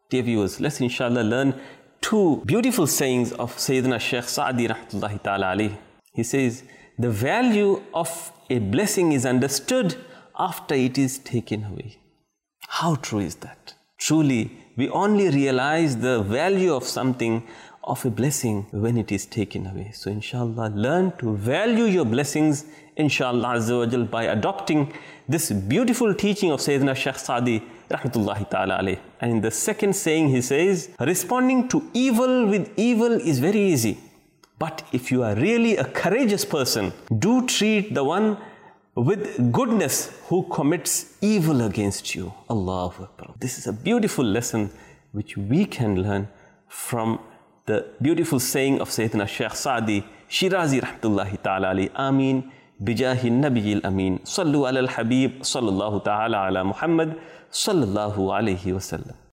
Dear viewers, let's inshallah learn two beautiful sayings of Sayyidina Shaykh Sa'di rahmatullahi ta'ala alayhi. He says, the value of a blessing is understood after it is taken away. How true is that? Truly, we only realize the value of something, of a blessing, when it is taken away. So inshallah, learn to value your blessings, inshallah Azza wa Jal, by adopting this beautiful teaching of Sayyidina Shaykh Sa'di rahmatullahi ta'ala alayhi. And in the second saying, he says, responding to evil with evil is very easy. But if you are really a courageous person, do treat the one with goodness who commits evil against you. Allahu Akbar. This is a beautiful lesson which we can learn from the beautiful saying of Sayyidina Shaykh Sa'di Shirazi rahmatullahi ta'ala alayhi. Ameen. Bijahi Nabiyil Ameen. Sallu ala al-Habib. Sallallahu ta'ala ala Muhammad. Sallallahu alayhi wa sallam.